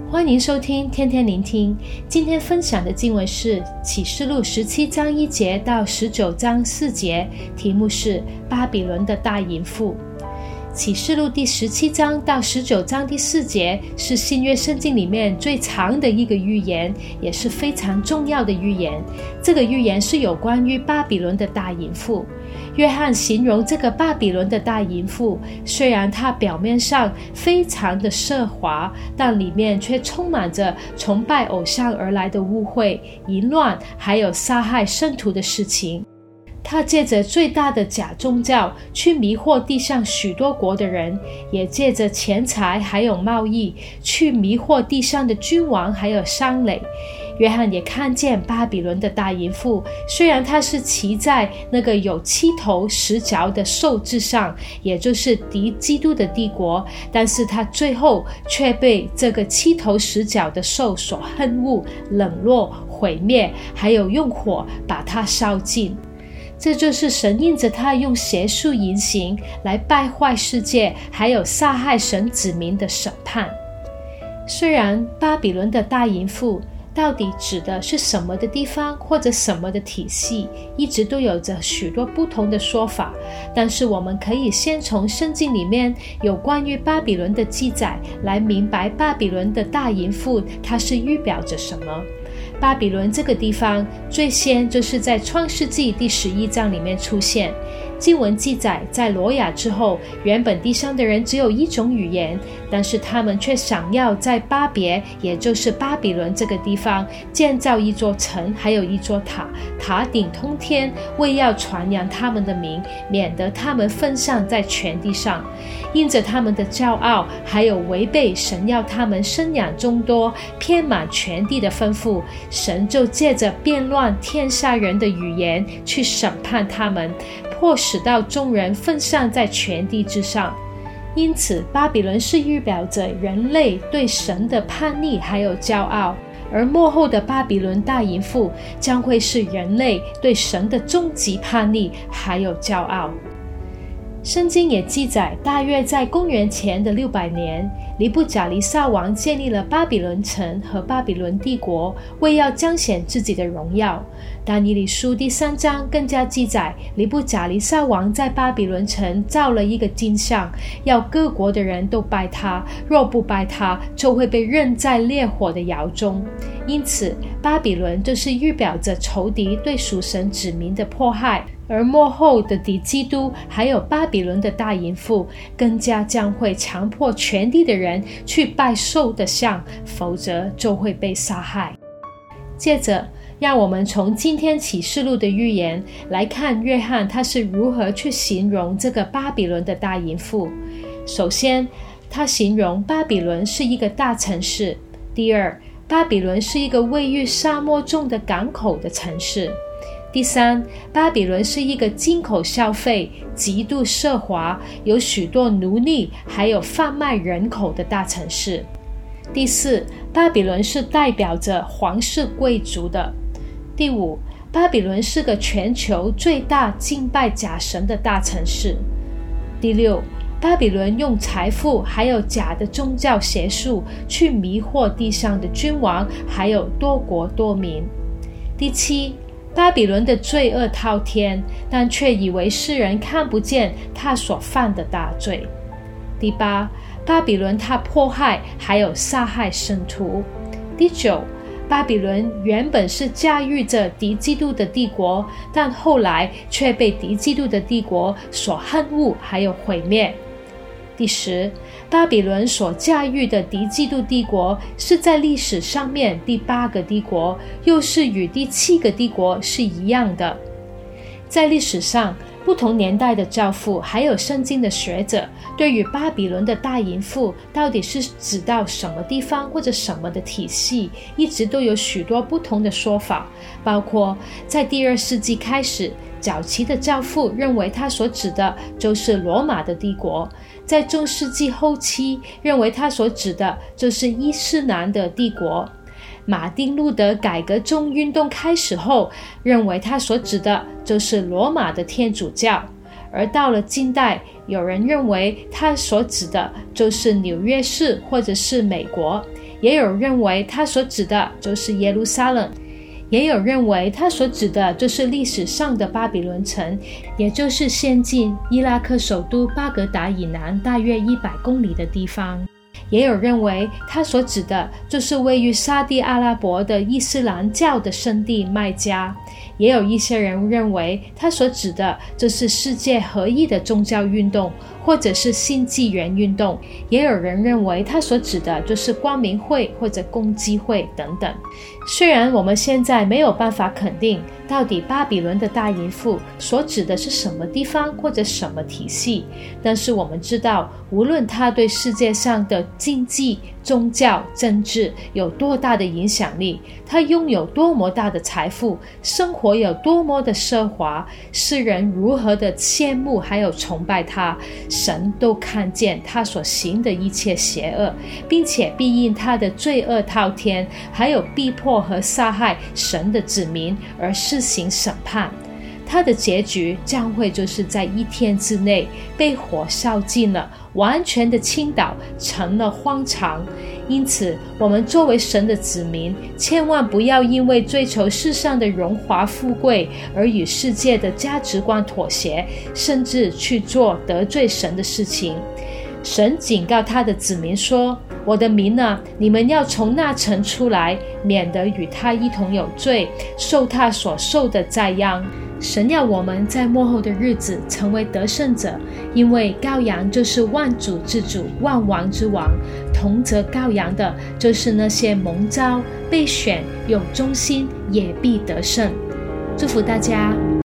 欢迎收听天天聆听。今天分享的经文是启示录17章1节到19章4节，题目是巴比伦的大淫妇。启示录第17章到19章第4节是新约圣经里面最长的一个预言，也是非常重要的预言。这个预言是有关于巴比伦的大淫妇。约翰形容这个巴比伦的大淫妇，虽然她表面上非常的奢华，但里面却充满着崇拜偶像而来的污秽、淫乱，还有杀害圣徒的事情。他借着最大的假宗教去迷惑地上许多国的人，也借着钱财还有贸易去迷惑地上的君王还有商垒。约翰也看见巴比伦的大淫妇，虽然她是骑在那个有7头10角的兽之上，也就是敌基督的帝国，但是她最后却被这个7头10角的兽所恨恶、冷落、毁灭，还有用火把它烧尽。这就是神印着他用邪术淫行来败坏世界，还有杀害神子民的审判。虽然巴比伦的大淫妇到底指的是什么的地方或者什么的体系，一直都有着许多不同的说法，但是我们可以先从圣经里面有关于巴比伦的记载来明白巴比伦的大淫妇它是预表着什么。巴比伦这个地方最先就是在创世纪第11章里面出现。经文记载，在挪亚之后，原本地上的人只有一种语言，但是他们却想要在巴别，也就是巴比伦这个地方建造一座城，还有一座塔，塔顶通天，为要传扬他们的名，免得他们分散在全地上。因着他们的骄傲，还有违背神要他们生养众多，遍满全地的吩咐，神就借着变乱天下人的语言去审判他们，迫使到众人分散在全地之上。因此巴比伦是预表着人类对神的叛逆还有骄傲，而末后的巴比伦大淫妇将会是人类对神的终极叛逆还有骄傲。圣经也记载，大约在公元前的600年，尼布甲尼撒王建立了巴比伦城和巴比伦帝国，为要彰显自己的荣耀。但以理书第3章更加记载，尼布甲尼撒王在巴比伦城造了一个金像，要各国的人都拜他，若不拜他，就会被扔在烈火的窑中。因此巴比伦就是预表着仇敌对属神子民的迫害，而末后的敌基督还有巴比伦的大淫妇更加将会强迫全地的人去拜兽的像，否则就会被杀害。接着让我们从今天启示录的预言来看约翰他是如何去形容这个巴比伦的大淫妇。首先他形容巴比伦是一个大城市。第二，巴比伦是一个位于沙漠中的港口的城市。第三，巴比伦是一个进口消费、极度奢华、有许多奴隶还有贩卖人口的大城市。第四，巴比伦是代表着皇室贵族的。第五，巴比伦是个全球最大敬拜假神的大城市。第六，巴比伦用财富还有假的宗教邪术去迷惑地上的君王还有多国多民。第七，巴比伦的罪恶滔天，但却以为世人看不见他所犯的大罪。第八，巴比伦他迫害还有杀害圣徒。第九，巴比伦原本是驾驭着敌基督的帝国，但后来却被敌基督的帝国所恨恶还有毁灭。第十，巴比伦所驾驭的敌基督帝国是在历史上面第8个帝国，又是与第7个帝国是一样的。在历史上，不同年代的教父还有圣经的学者对于巴比伦的大淫妇到底是指到什么地方或者什么的体系，一直都有许多不同的说法。包括在第2世纪开始，早期的教父认为他所指的就是罗马的帝国，在中世纪后期认为他所指的就是伊斯兰的帝国。马丁路德改革宗运动开始后，认为他所指的就是罗马的天主教。而到了近代，有人认为他所指的就是纽约市或者是美国， 也有认为他所指的就是耶路撒冷，也有认为他所指的就是历史上的巴比伦城，也就是现今伊拉克首都巴格达以南大约100公里的地方。也有认为他所指的就是位于沙地阿拉伯的伊斯兰教的圣地麦加，也有一些人认为他所指的就是世界合一的宗教运动，或者是新纪元运动，也有人认为他所指的就是光明会或者共济会等等。虽然我们现在没有办法肯定到底巴比伦的大淫妇所指的是什么地方或者什么体系，但是我们知道，无论他对世界上的经济、宗教、政治有多大的影响力，他拥有多么大的财富，生活有多么的奢华，世人如何的羡慕还有崇拜他，神都看见他所行的一切邪恶，并且必因他的罪恶滔天，还有逼迫和杀害神的子民而施行审判。他的结局将会就是在1天之内被火烧尽了，完全的倾倒，成了荒场。因此我们作为神的子民，千万不要因为追求世上的荣华富贵而与世界的价值观妥协，甚至去做得罪神的事情。神警告他的子民说，我的民啊，你们要从那城出来，免得与他一同有罪，受他所受的灾殃。神要我们在末后的日子成为得胜者，因为羔羊就是万主之主，万王之王，同着羔羊的就是那些蒙召、被选、有忠心，也必得胜。祝福大家。